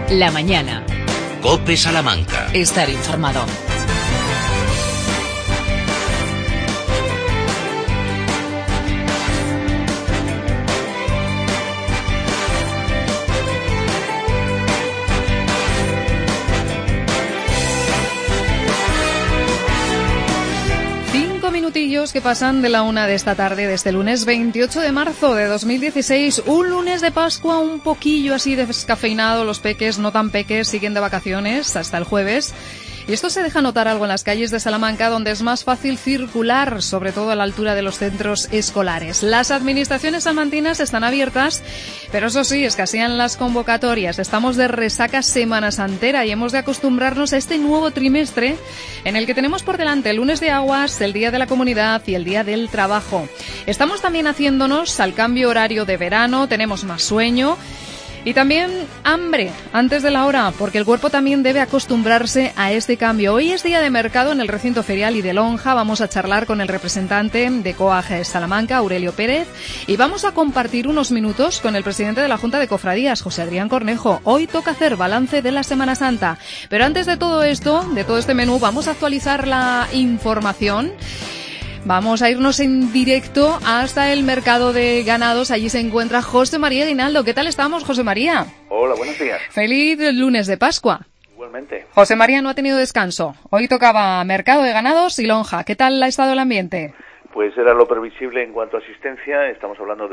La mañana. COPE Salamanca. Estar informado. Minutillos que pasan de la 1 de esta tarde de este lunes 28 de marzo de 2016, un lunes de Pascua un poquillo así descafeinado, los peques, no tan peques, siguen de vacaciones hasta el jueves. Y esto se deja notar algo en las calles de Salamanca, donde es más fácil circular, sobre todo a la altura de los centros escolares. Las administraciones salmantinas están abiertas, pero eso sí, escasean las convocatorias. Estamos de resaca Semana Santera y hemos de acostumbrarnos a este nuevo trimestre en el que tenemos por delante el lunes de aguas, el Día de la Comunidad y el Día del Trabajo. Estamos también haciéndonos al cambio horario de verano, tenemos más sueño. Y también hambre antes de la hora, porque el cuerpo también debe acostumbrarse a este cambio. Hoy es día de mercado en el recinto ferial y de Lonja. Vamos a charlar con el representante de COAG Salamanca, Aurelio Pérez, y vamos a compartir unos minutos con el presidente de la Junta de Cofradías, José Adrián Cornejo. Hoy toca hacer balance de la Semana Santa. Pero antes de todo esto, de todo este menú, vamos a actualizar la información. Vamos a irnos en directo hasta el mercado de ganados. Allí se encuentra José María Guinaldo. ¿Qué tal estamos, José María? Hola, buenos días. Feliz lunes de Pascua. Igualmente. José María no ha tenido descanso. Hoy tocaba mercado de ganados y Lonja. ¿Qué tal ha estado el ambiente? Pues era lo previsible en cuanto a asistencia. Estamos hablando de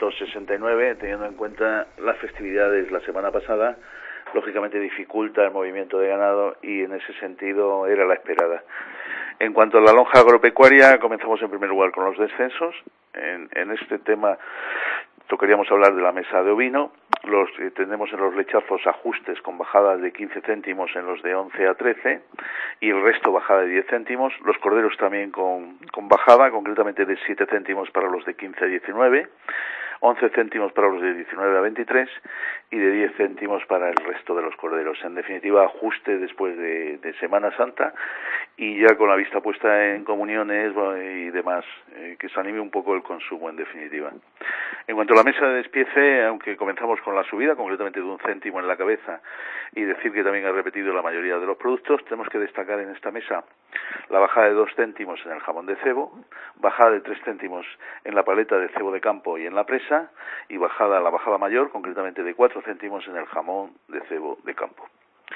869, teniendo en cuenta las festividades la semana pasada. Lógicamente dificulta el movimiento de ganado y en ese sentido era la esperada. En cuanto a la lonja agropecuaria, comenzamos en primer lugar con los descensos. En este tema tocaríamos hablar de la mesa de ovino. Tenemos en los lechazos ajustes con bajadas de 15 céntimos en los de 11 a 13 y el resto bajada de 10 céntimos. Los corderos también con bajada, concretamente de 7 céntimos para los de 15 a 19. 11 céntimos para los de 19 a 23 y de 10 céntimos para el resto de los corderos. En definitiva, ajuste después de Semana Santa y ya con la vista puesta en comuniones y demás, que se anime un poco el consumo en definitiva. En cuanto a la mesa de despiece, aunque comenzamos con la subida, concretamente de 1 céntimo en la cabeza, y decir que también ha repetido la mayoría de los productos, tenemos que destacar en esta mesa la bajada de 2 céntimos en el jamón de cebo, bajada de 3 céntimos en la paleta de cebo de campo y en la presa, y la bajada mayor, concretamente de 4 céntimos en el jamón de cebo de campo.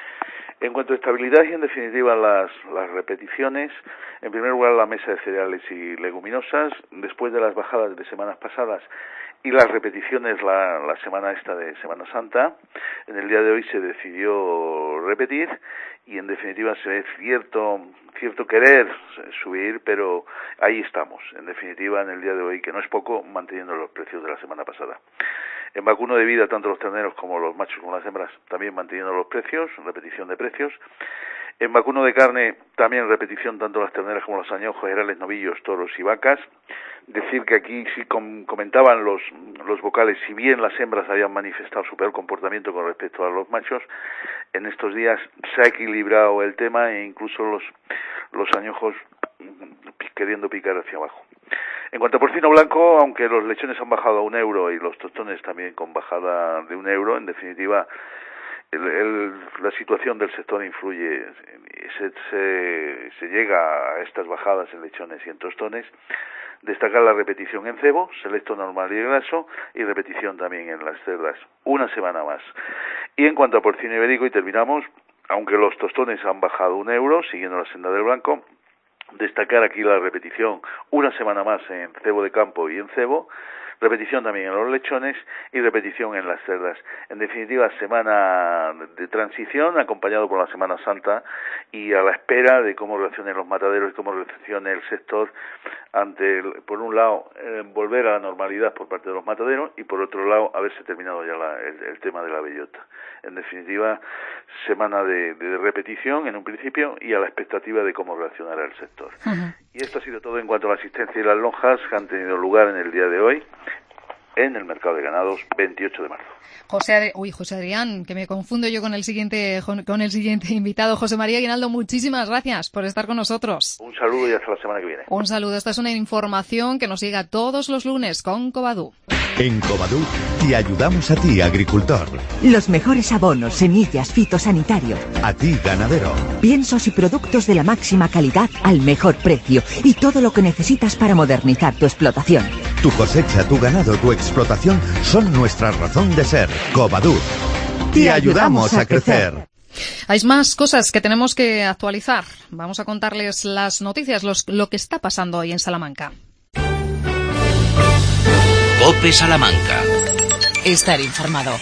En cuanto a estabilidad y en definitiva las repeticiones, en primer lugar la mesa de cereales y leguminosas, después de las bajadas de semanas pasadas y las repeticiones la semana esta de Semana Santa, en el día de hoy se decidió repetir y en definitiva se ve cierto querer subir, pero ahí estamos, en definitiva en el día de hoy, que no es poco, manteniendo los precios de la semana pasada. En vacuno de vida, tanto los terneros como los machos como las hembras, también manteniendo los precios, repetición de precios. En vacuno de carne, también repetición, tanto las terneras como los añojos, herales, novillos, toros y vacas. Decir que aquí sí comentaban los vocales, si bien las hembras habían manifestado su peor comportamiento con respecto a los machos, en estos días se ha equilibrado el tema e incluso los añojos queriendo picar hacia abajo. En cuanto a porcino blanco, aunque los lechones han bajado a €1 y los tostones también con bajada de €1, en definitiva la situación del sector influye, se llega a estas bajadas en lechones y en tostones. Destacar la repetición en cebo, selecto, normal y graso, y repetición también en las cerdas, una semana más. Y en cuanto a porcino ibérico, y terminamos, aunque los tostones han bajado €1, siguiendo la senda del blanco, destacar aquí la repetición una semana más en cebo de campo y en cebo, repetición también en los lechones y repetición en las cerdas. En definitiva, semana de transición acompañado por la Semana Santa y a la espera de cómo reaccionen los mataderos y cómo reaccione el sector ante, por un lado, volver a la normalidad por parte de los mataderos y por otro lado, haberse terminado ya el tema de la bellota. En definitiva, semana de repetición en un principio y a la expectativa de cómo reaccionará el sector. Uh-huh. Y esto ha sido todo en cuanto a la asistencia y las lonjas que han tenido lugar en el día de hoy en el mercado de ganados 28 de marzo. José Adrián, que me confundo yo con el siguiente invitado. José María Guinaldo, muchísimas gracias por estar con nosotros. Un saludo y hasta la semana que viene. Un saludo. Esta es una información que nos llega todos los lunes con Covadú. En Covadú te ayudamos a ti, agricultor. Los mejores abonos, semillas, fitosanitario. A ti, ganadero. Piensos y productos de la máxima calidad al mejor precio. Y todo lo que necesitas para modernizar tu explotación. Tu cosecha, tu ganado, tu explotación son nuestra razón de ser. Covadú. Te ayudamos a crecer. Hay más cosas que tenemos que actualizar. Vamos a contarles las noticias, lo que está pasando hoy en Salamanca. COPE Salamanca. Estar informado.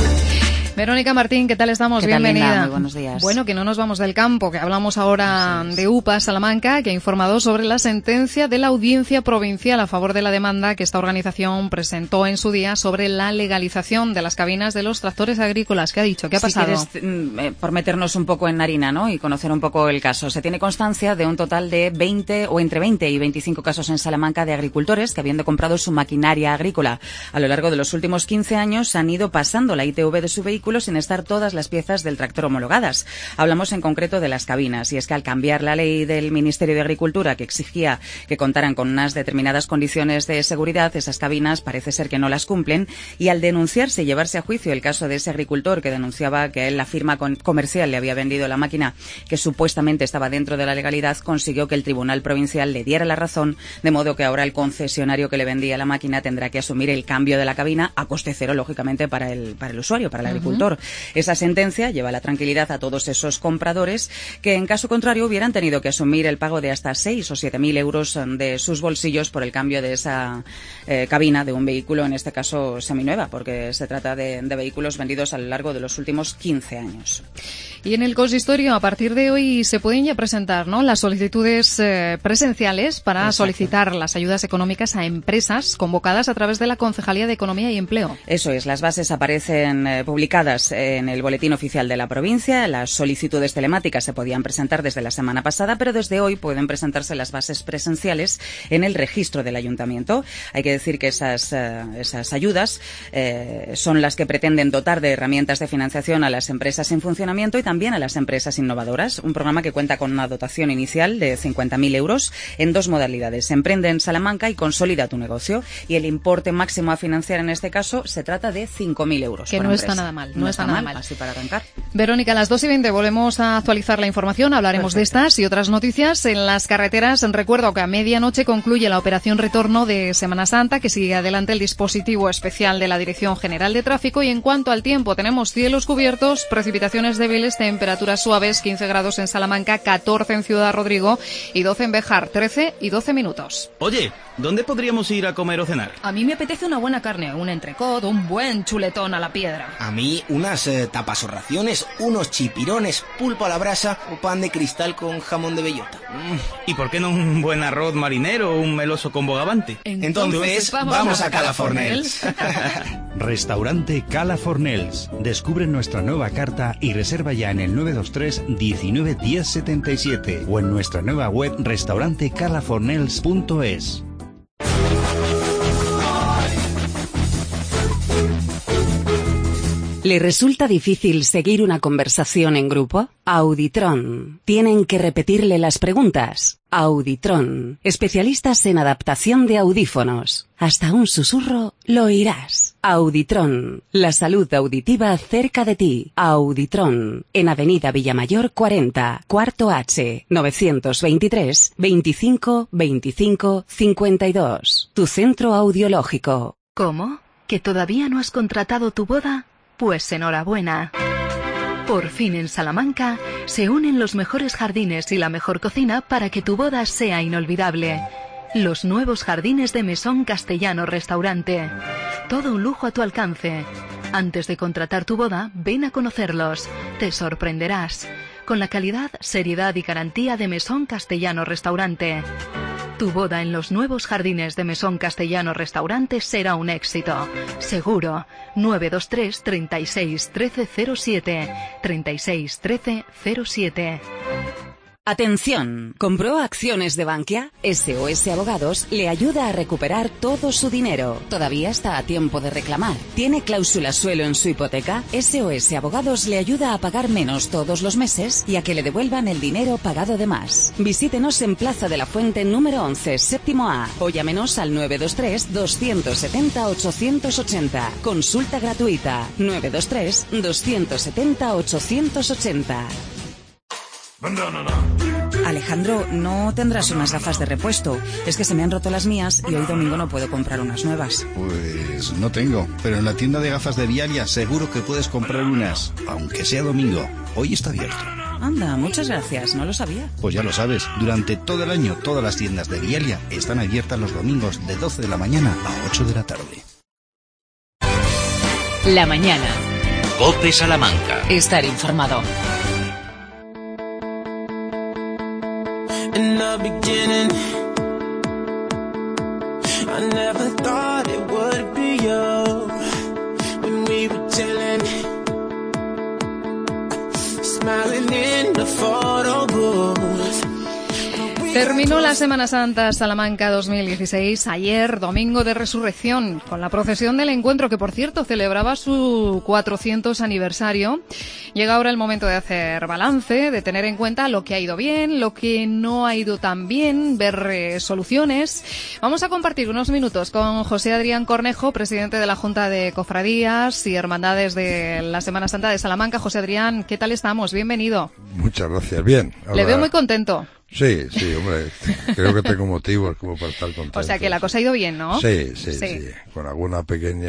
Verónica Martín, ¿qué tal estamos? ¿Qué tal, Bienvenida. Linda? Muy buenos días. Bueno, que no nos vamos del campo, que hablamos ahora de UPA Salamanca, que ha informado sobre la sentencia de la Audiencia Provincial a favor de la demanda que esta organización presentó en su día sobre la legalización de las cabinas de los tractores agrícolas. ¿Qué ha dicho? ¿Qué ha pasado? Si quieres, por meternos un poco en harina, ¿no? Y conocer un poco el caso. Se tiene constancia de un total de 20 o entre 20 y 25 casos en Salamanca de agricultores que, habiendo comprado su maquinaria agrícola a lo largo de los últimos 15 años, han ido pasando la ITV de su vehículo sin estar todas las piezas del tractor homologadas. Hablamos en concreto de las cabinas, y es que al cambiar la ley del Ministerio de Agricultura que exigía que contaran con unas determinadas condiciones de seguridad, esas cabinas parece ser que no las cumplen, y al denunciarse y llevarse a juicio el caso de ese agricultor que denunciaba que la firma comercial le había vendido la máquina que supuestamente estaba dentro de la legalidad, consiguió que el Tribunal Provincial le diera la razón, de modo que ahora el concesionario que le vendía la máquina tendrá que asumir el cambio de la cabina a coste cero, lógicamente, para el usuario, para el agricultor. Esa sentencia lleva la tranquilidad a todos esos compradores que, en caso contrario, hubieran tenido que asumir el pago de hasta 6 o 7.000 euros de sus bolsillos por el cambio de esa cabina de un vehículo, en este caso seminueva, porque se trata de vehículos vendidos a lo largo de los últimos 15 años. Y en el consistorio, a partir de hoy, se pueden ya presentar, ¿no?, las solicitudes presenciales para Exacto. solicitar las ayudas económicas a empresas convocadas a través de la Concejalía de Economía y Empleo. Eso es, las bases aparecen publicadas en el Boletín Oficial de la provincia. Las solicitudes telemáticas se podían presentar desde la semana pasada, pero desde hoy pueden presentarse las bases presenciales en el registro del ayuntamiento. Hay que decir que esas ayudas son las que pretenden dotar de herramientas de financiación a las empresas en funcionamiento y también a las empresas innovadoras. Un programa que cuenta con una dotación inicial de 50.000 euros en dos modalidades: Emprende en Salamanca y Consolida tu negocio. Y el importe máximo a financiar en este caso se trata de 5.000 euros. Que por no empresa. está nada mal. No está nada mal. Así para arrancar. Verónica, a las 2:20 volvemos a actualizar la información. Hablaremos de estas y otras noticias en las carreteras. Recuerdo que a medianoche concluye la operación retorno de Semana Santa, que sigue adelante el dispositivo especial de la Dirección General de Tráfico. Y en cuanto al tiempo, tenemos cielos cubiertos, precipitaciones débiles, temperaturas suaves, 15 grados en Salamanca, 14 en Ciudad Rodrigo y 12 en Béjar, 13 y 12 minutos. Oye, ¿dónde podríamos ir a comer o cenar? A mí me apetece una buena carne, un entrecot, un buen chuletón a la piedra. A mí unas tapas o raciones, unos chipirones, pulpo a la brasa o pan de cristal con jamón de bellota. ¿Y por qué no un buen arroz marinero o un meloso con bogavante? Entonces vamos a Cala Fornells. Restaurante Cala Fornells. Descubre nuestra nueva carta y reserva ya en el 923 19 10 77 o en nuestra nueva web restaurantecalafornells.es. ¿Le resulta difícil seguir una conversación en grupo? Auditron. ¿Tienen que repetirle las preguntas? Auditron. Especialistas en adaptación de audífonos. Hasta un susurro lo oirás. Auditron. La salud auditiva cerca de ti. Auditron. En Avenida Villamayor 40, cuarto H, 923 25 25 52. Tu centro audiológico. ¿Cómo? ¿Que todavía no has contratado tu boda? Pues enhorabuena. Por fin en Salamanca se unen los mejores jardines y la mejor cocina para que tu boda sea inolvidable. Los nuevos jardines de Mesón Castellano Restaurante. Todo un lujo a tu alcance. Antes de contratar tu boda, ven a conocerlos. Te sorprenderás. Con la calidad, seriedad y garantía de Mesón Castellano Restaurante. Tu boda en los nuevos jardines de Mesón Castellano Restaurante será un éxito. Seguro. 923 36 13 07. 36 13 07. Atención, ¿compró acciones de Bankia? SOS Abogados le ayuda a recuperar todo su dinero. Todavía está a tiempo de reclamar. ¿Tiene cláusula suelo en su hipoteca? SOS Abogados le ayuda a pagar menos todos los meses y a que le devuelvan el dinero pagado de más. Visítenos en Plaza de la Fuente número 11, séptimo A, o llámenos al 923-270-880. Consulta gratuita. 923-270-880. Alejandro, ¿no tendrás unas gafas de repuesto? Es que se me han roto las mías y hoy domingo no puedo comprar unas nuevas. Pues no tengo, pero en la tienda de gafas de Dialia seguro que puedes comprar unas, aunque sea domingo. Hoy está abierto. Anda, muchas gracias, no lo sabía. Pues ya lo sabes, durante todo el año todas las tiendas de Dialia están abiertas los domingos de 12 de la mañana a 8 de la tarde. La mañana. COPE Salamanca. Estar informado. In the beginning, I never thought it would be you. When we were chilling, smiling in the photo booth. Terminó la Semana Santa Salamanca 2016 ayer, domingo de Resurrección, con la procesión del encuentro, que por cierto celebraba su 400 aniversario. Llega ahora el momento de hacer balance, de tener en cuenta lo que ha ido bien, lo que no ha ido tan bien, ver soluciones. Vamos a compartir unos minutos con José Adrián Cornejo, presidente de la Junta de Cofradías y Hermandades de la Semana Santa de Salamanca. José Adrián, ¿qué tal estamos? Bienvenido. Muchas gracias, bien. Ahora... Le veo muy contento. Sí, hombre, creo que tengo motivos como para estar contento. O sea que la cosa ha ido bien, ¿no? Sí. Con algún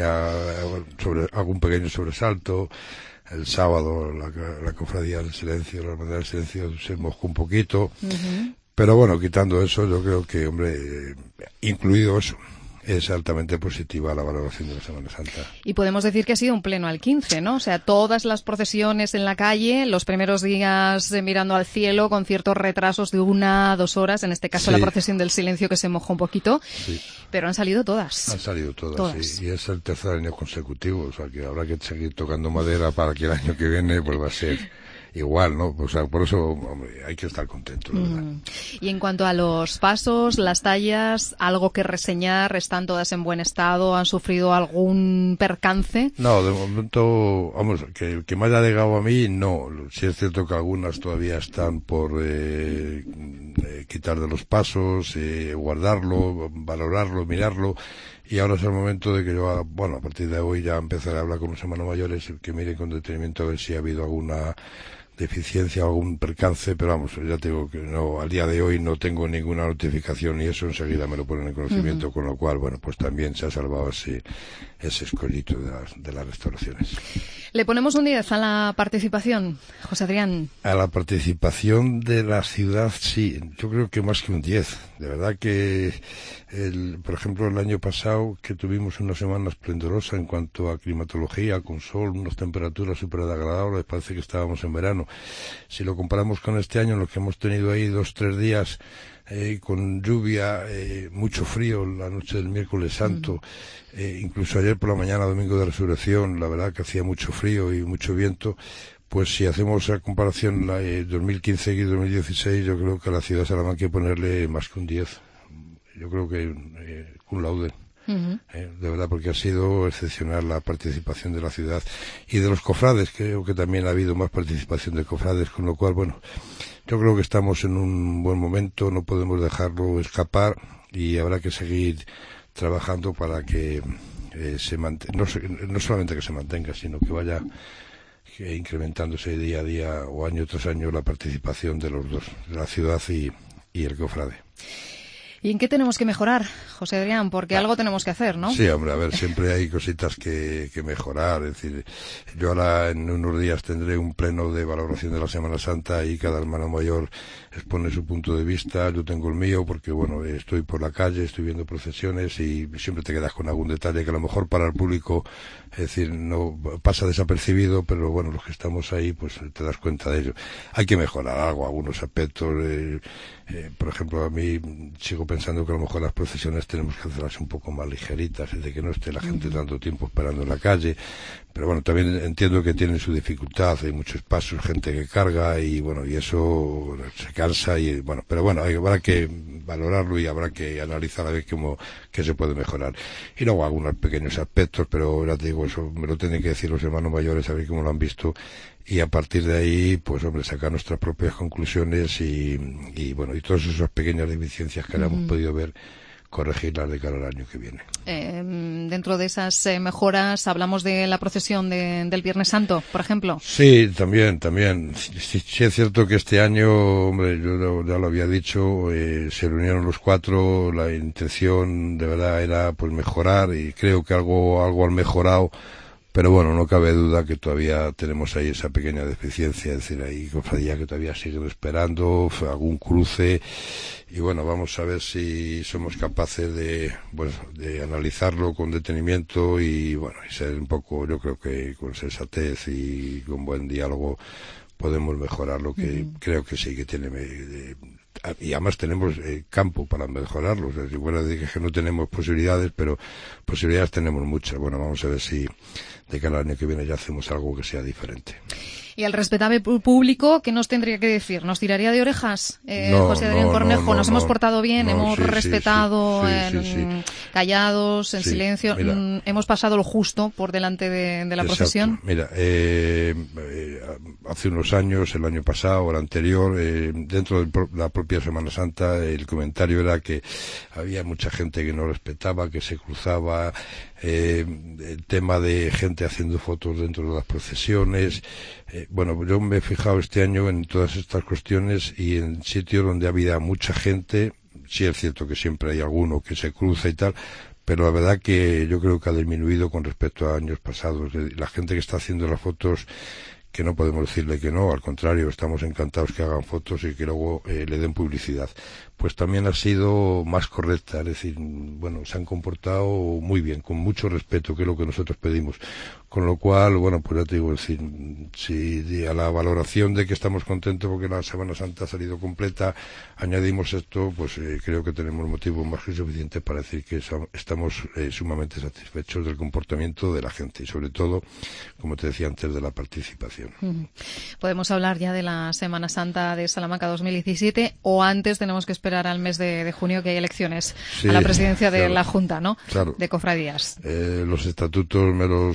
pequeño sobresalto. El sábado la cofradía del silencio, la hermandad del silencio se moscó un poquito. Uh-huh. Pero bueno, quitando eso, yo creo que, hombre, incluido eso, es altamente positiva la valoración de la Semana Santa. Y podemos decir que ha sido un pleno al 15, ¿no? O sea, todas las procesiones en la calle, los primeros días mirando al cielo con ciertos retrasos de 1 a 2 horas, en este caso la procesión del silencio que se mojó un poquito, pero han salido todas. Han salido todas. Sí. Y es el tercer año consecutivo, o sea que habrá que seguir tocando madera para que el año que viene pues va a ser igual, ¿no? O sea, por eso, hombre, hay que estar contento, la verdad. Y en cuanto a los pasos, las tallas, ¿algo que reseñar? ¿Están todas en buen estado? ¿Han sufrido algún percance? No, de momento, vamos, que me haya llegado a mí, no. Sí es cierto que algunas todavía están por quitar de los pasos, guardarlo, valorarlo, mirarlo. Y ahora es el momento de que yo, a partir de hoy ya empezaré a hablar con los hermanos mayores, que miren con detenimiento a ver si ha habido alguna deficiencia, algún percance, pero vamos, ya te digo que no, al día de hoy no tengo ninguna notificación y eso enseguida me lo ponen en conocimiento, con lo cual, bueno, pues también se ha salvado ese escollito de las restauraciones. ¿Le ponemos un 10 a la participación, José Adrián? A la participación de la ciudad, sí, yo creo que más que un 10. De verdad que, por ejemplo, el año pasado, que tuvimos una semana esplendorosa en cuanto a climatología, con sol, unas temperaturas súper agradables, parece que estábamos en verano. Si lo comparamos con este año, en lo que hemos tenido ahí 2-3 días, con lluvia, mucho frío la noche del miércoles santo, incluso ayer por la mañana, domingo de Resurrección, la verdad que hacía mucho frío y mucho viento. Pues si hacemos la comparación 2015 y 2016, yo creo que a la ciudad de Salamanca hay que ponerle más que un 10. Yo creo que un laude. Uh-huh. De verdad, porque ha sido excepcional la participación de la ciudad y de los cofrades. Creo que también ha habido más participación de cofrades, con lo cual, bueno, yo creo que estamos en un buen momento, no podemos dejarlo escapar y habrá que seguir trabajando para que no solamente que se mantenga, sino que vaya incrementándose día a día o año tras año la participación de los dos, de la ciudad y el cofrade. ¿Y en qué tenemos que mejorar, José Adrián? Porque algo tenemos que hacer, ¿no? Sí, hombre, a ver, siempre hay cositas que mejorar. Es decir, yo ahora en unos días tendré un pleno de valoración de la Semana Santa y cada hermano mayor expone su punto de vista. Yo tengo el mío porque, bueno, estoy por la calle, estoy viendo procesiones y siempre te quedas con algún detalle que a lo mejor para el público, es decir, no pasa desapercibido, pero bueno, los que estamos ahí, pues te das cuenta de ello. Hay que mejorar algo, algunos aspectos. Por ejemplo, a mí sigo pensando que a lo mejor las procesiones tenemos que hacerlas un poco más ligeritas, es de que no esté la gente tanto tiempo esperando en la calle, pero bueno, también entiendo que tienen su dificultad, hay muchos pasos, gente que carga y bueno, y eso se cansa y bueno, pero bueno, habrá que valorarlo y habrá que analizar a ver qué se puede mejorar. Y luego algunos pequeños aspectos, pero ya te digo, eso me lo tienen que decir los hermanos mayores, a ver cómo lo han visto, y a partir de ahí, pues hombre, sacar nuestras propias conclusiones y bueno, y todas esas pequeñas deficiencias que hayamos podido ver, corregirlas de cara al año que viene. Dentro de esas mejoras, hablamos de la procesión del Viernes Santo, por ejemplo. Sí, también. Sí es cierto que este año, hombre, yo ya lo había dicho, se reunieron los 4, la intención de verdad era pues mejorar y creo que algo han mejorado. Pero bueno, no cabe duda que todavía tenemos ahí esa pequeña deficiencia, es decir, hay cofradías que todavía siguen esperando algún cruce y bueno, vamos a ver si somos capaces de analizarlo con detenimiento y bueno, y ser un poco, yo creo que con sensatez y con buen diálogo podemos mejorar lo que creo que sí que tiene y además tenemos campo para mejorarlo. O sea, si fuera de que no tenemos posibilidades, pero posibilidades tenemos muchas. Bueno, vamos a ver si de cara al año que viene ya hacemos algo que sea diferente. Y el respetable público, ¿qué nos tendría que decir? ¿Nos tiraría de orejas? José Adrián Cornejo, nos hemos portado bien, hemos respetado, callados, en silencio, hemos pasado lo justo por delante de la procesión. Mira, hace unos años, el año pasado, el anterior, dentro de la propia Semana Santa, el comentario era que había mucha gente que no respetaba, que se cruzaba, el tema de gente haciendo fotos dentro de las procesiones. Bueno, yo me he fijado este año en todas estas cuestiones y en sitios donde ha habido mucha gente. Sí es cierto que siempre hay alguno que se cruza y tal, pero la verdad que yo creo que ha disminuido con respecto a años pasados. La gente que está haciendo las fotos, que no podemos decirle que no, al contrario, estamos encantados que hagan fotos y que luego le den publicidad. Pues también ha sido más correcta, es decir, bueno, se han comportado muy bien, con mucho respeto, que es lo que nosotros pedimos. Con lo cual, bueno, pues ya te digo, es decir, si a la valoración de que estamos contentos porque la Semana Santa ha salido completa, añadimos esto, pues creo que tenemos motivos más que suficientes para decir que estamos sumamente satisfechos del comportamiento de la gente y sobre todo, como te decía antes, de la participación. Podemos hablar ya de la Semana Santa de Salamanca 2017 o antes tenemos que esperar al mes de junio que hay elecciones a la presidencia de la Junta, ¿no? Claro. De cofradías. Los estatutos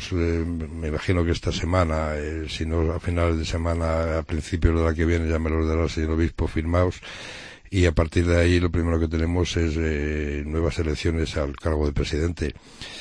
me imagino que esta semana, si no a finales de semana, a principios de la que viene ya me los dará el señor obispo firmados y a partir de ahí lo primero que tenemos es nuevas elecciones al cargo de presidente.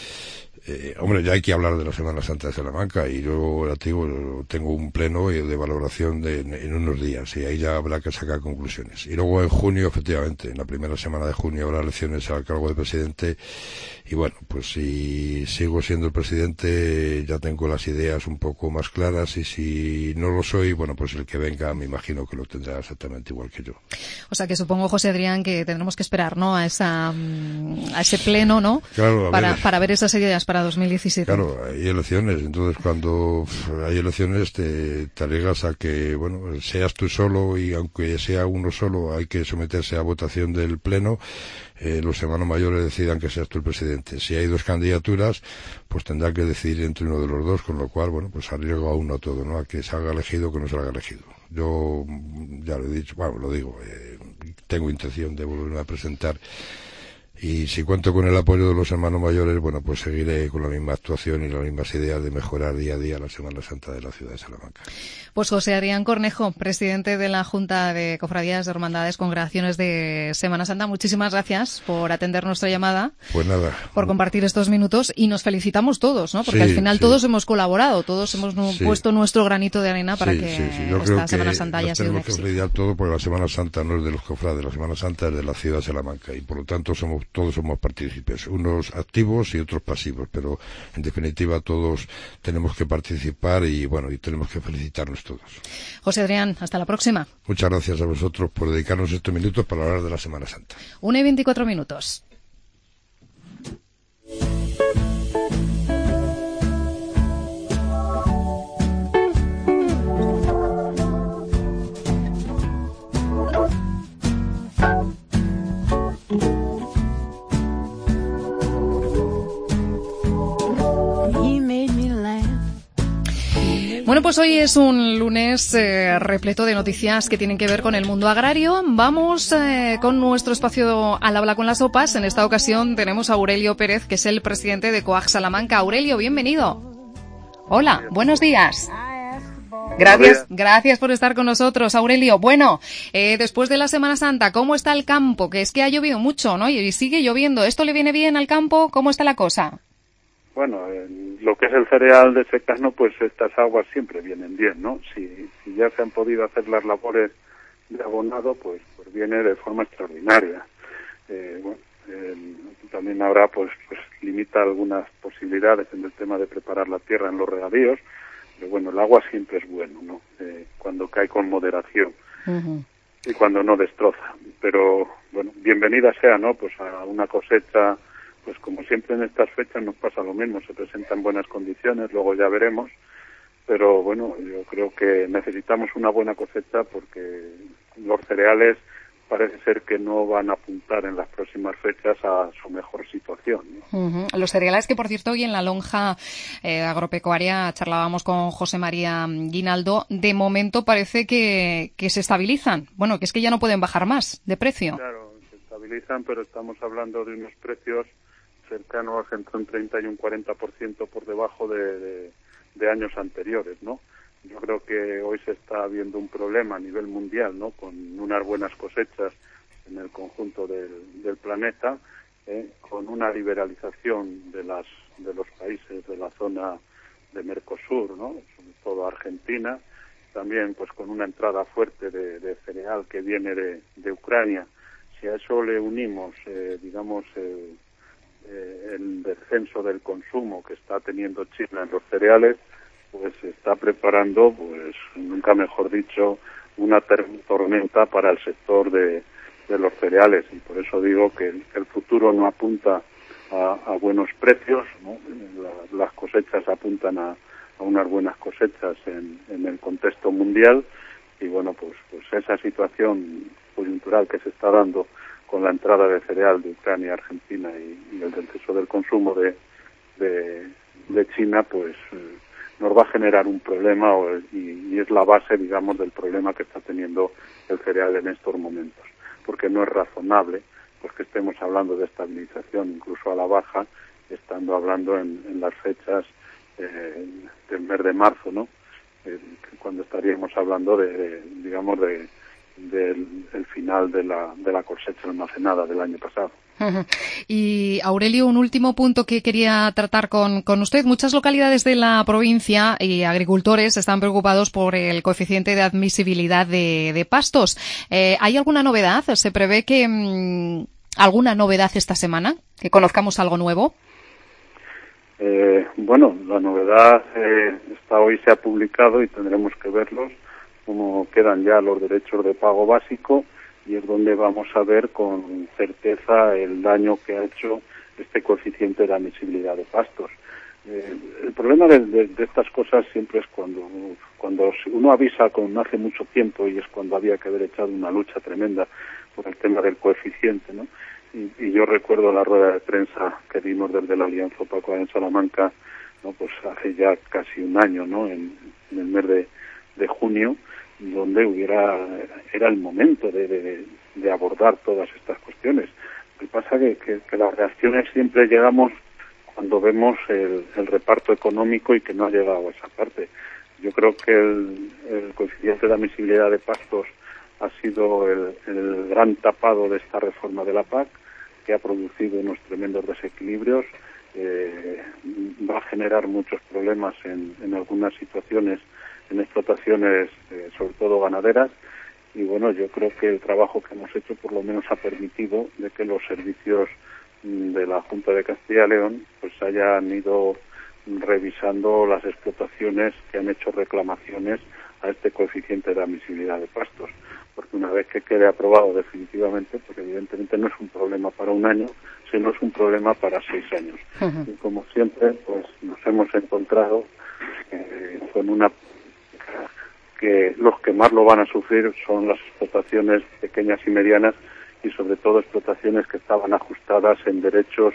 Hombre, ya hay que hablar de la Semana Santa de Salamanca y yo ya te digo, tengo un pleno de valoración en unos días y ahí ya habrá que sacar conclusiones. Y luego en junio, efectivamente, en la primera semana de junio habrá elecciones al cargo de presidente y bueno, pues si sigo siendo el presidente ya tengo las ideas un poco más claras y si no lo soy, bueno, pues el que venga me imagino que lo tendrá exactamente igual que yo. O sea que supongo, José Adrián, que tendremos que esperar, ¿no? A ese pleno, ¿no? Claro, para ver esas ideas para 2017. Claro, hay elecciones, entonces cuando hay elecciones te arriesgas a que, bueno, seas tú solo y aunque sea uno solo hay que someterse a votación del pleno, los hermanos mayores decidan que seas tú el presidente. Si hay 2 candidaturas, pues tendrá que decidir entre uno de los 2, con lo cual, bueno, pues arriesgo a uno a todo, ¿no? A que salga elegido o que no salga elegido. Yo ya lo he dicho, bueno, lo digo, tengo intención de volverme a presentar. Y si cuento con el apoyo de los hermanos mayores, bueno, pues seguiré con la misma actuación y las mismas ideas de mejorar día a día la Semana Santa de la ciudad de Salamanca. Pues José Adrián Cornejo, presidente de la Junta de Cofradías de Hermandades Congregaciones de Semana Santa, muchísimas gracias por atender nuestra llamada. Pues nada. Por compartir estos minutos y nos felicitamos todos, ¿no? Porque sí, al final todos hemos colaborado, todos hemos puesto nuestro granito de arena para que esta Semana Santa haya sido un éxito. Tenemos que felicitar todo porque la Semana Santa no es de los cofrades, la Semana Santa es de la ciudad de Salamanca y por lo tanto todos somos partícipes, unos activos y otros pasivos, pero en definitiva todos tenemos que participar y bueno, y tenemos que felicitarnos todos. José Adrián, hasta la próxima. Muchas gracias a vosotros por dedicarnos estos minutos para hablar de la Semana Santa. 1:24. Bueno, pues hoy es un lunes repleto de noticias que tienen que ver con el mundo agrario. Vamos con nuestro espacio al habla con las sopas. En esta ocasión tenemos a Aurelio Pérez, que es el presidente de Coag Salamanca. Aurelio, bienvenido. Hola, buenos días. Gracias por estar con nosotros, Aurelio. Bueno, después de la Semana Santa, ¿cómo está el campo? Que es que ha llovido mucho, ¿no? Y sigue lloviendo. ¿Esto le viene bien al campo? ¿Cómo está la cosa? Bueno, lo que es el cereal de secano, pues estas aguas siempre vienen bien, ¿no? Si ya se han podido hacer las labores de abonado, pues viene de forma extraordinaria. También habrá, pues limita algunas posibilidades en el tema de preparar la tierra en los regadíos, pero bueno, el agua siempre es bueno, ¿no? Cuando cae con moderación y cuando no destroza. Pero bueno, bienvenida sea, ¿no? Pues a una cosecha. Pues como siempre en estas fechas nos pasa lo mismo, se presentan buenas condiciones, luego ya veremos, pero bueno, yo creo que necesitamos una buena cosecha porque los cereales parece ser que no van a apuntar en las próximas fechas a su mejor situación, ¿no? Los cereales que, por cierto, hoy en la lonja agropecuaria charlábamos con José María Guinaldo, de momento parece que se estabilizan, bueno, que es que ya no pueden bajar más de precio. Claro, se estabilizan, pero estamos hablando de unos precios cercanos entre un 30 y un 40% por debajo de años anteriores, ¿no? Yo creo que hoy se está viendo un problema a nivel mundial, ¿no? Con unas buenas cosechas en el conjunto del planeta, con una liberalización de los países de la zona de Mercosur, ¿no? Sobre todo Argentina, también pues con una entrada fuerte de cereal que viene de Ucrania. Si a eso le unimos, el descenso del consumo que está teniendo China en los cereales, pues se está preparando, pues nunca mejor dicho, una tormenta para el sector de los cereales, y por eso digo que el futuro no apunta a buenos precios, ¿no? Las cosechas apuntan a unas buenas cosechas en el contexto mundial, y bueno, pues esa situación coyuntural que se está dando con la entrada de cereal de Ucrania, Argentina y el descenso del consumo de China, pues nos va a generar un problema y es la base, digamos, del problema que está teniendo el cereal en estos momentos, porque no es razonable pues que estemos hablando de estabilización incluso a la baja, estando hablando en las fechas del mes de marzo, ¿no? Cuando estaríamos hablando del final de la cosecha almacenada del año pasado. Y Aurelio, un último punto que quería tratar con usted. Muchas localidades de la provincia y agricultores están preocupados por el coeficiente de admisibilidad de pastos. ¿Hay alguna novedad? ¿Se prevé que alguna novedad esta semana? ¿Que conozcamos algo nuevo? Bueno, la novedad hoy se ha publicado y tendremos que verlos, cómo quedan ya los derechos de pago básico, y es donde vamos a ver con certeza el daño que ha hecho este coeficiente de admisibilidad de pastos. El problema de estas cosas siempre es cuando uno avisa con hace mucho tiempo, y es cuando había que haber echado una lucha tremenda por el tema del coeficiente, ¿no? Y yo recuerdo la rueda de prensa que dimos desde la Alianza Opacoa en Salamanca, ¿no? Pues hace ya casi un año, ¿no? En el mes de junio, donde era el momento de abordar todas estas cuestiones. Lo que pasa que las reacciones siempre llegamos cuando vemos el reparto económico y que no ha llegado a esa parte. Yo creo que el coeficiente de admisibilidad de pastos ha sido el gran tapado de esta reforma de la PAC, que ha producido unos tremendos desequilibrios, va a generar muchos problemas en algunas situaciones, en explotaciones, sobre todo ganaderas, y bueno, yo creo que el trabajo que hemos hecho por lo menos ha permitido de que los servicios de la Junta de Castilla y León pues hayan ido revisando las explotaciones que han hecho reclamaciones a este coeficiente de admisibilidad de pastos, porque una vez que quede aprobado definitivamente, pues evidentemente no es un problema para un año, sino es un problema para 6 años. Y como siempre, pues nos hemos encontrado con una que los que más lo van a sufrir son las explotaciones pequeñas y medianas, y sobre todo explotaciones que estaban ajustadas en derechos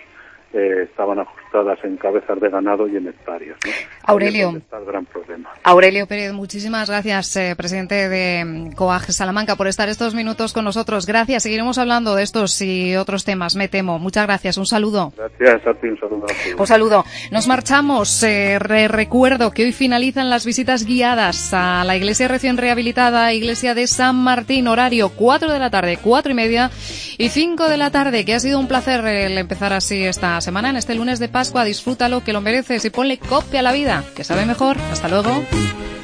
estaban ajustadas en cabezas de ganado y en hectáreas, ¿no? Aurelio. Está el gran problema. Aurelio Pérez, muchísimas gracias, presidente de COAG Salamanca, por estar estos minutos con nosotros. Gracias, seguiremos hablando de estos y otros temas, me temo. Muchas gracias, un saludo. Gracias a ti, un saludo. Un saludo. Nos marchamos. Recuerdo que hoy finalizan las visitas guiadas a la iglesia recién rehabilitada, iglesia de San Martín, horario 4 de la tarde, 4:30 y 5 de la tarde, que ha sido un placer el empezar así esta semana, en este lunes de Pascua. Disfrútalo, que lo mereces, y ponle COPE a la vida, que sabe mejor. Hasta luego.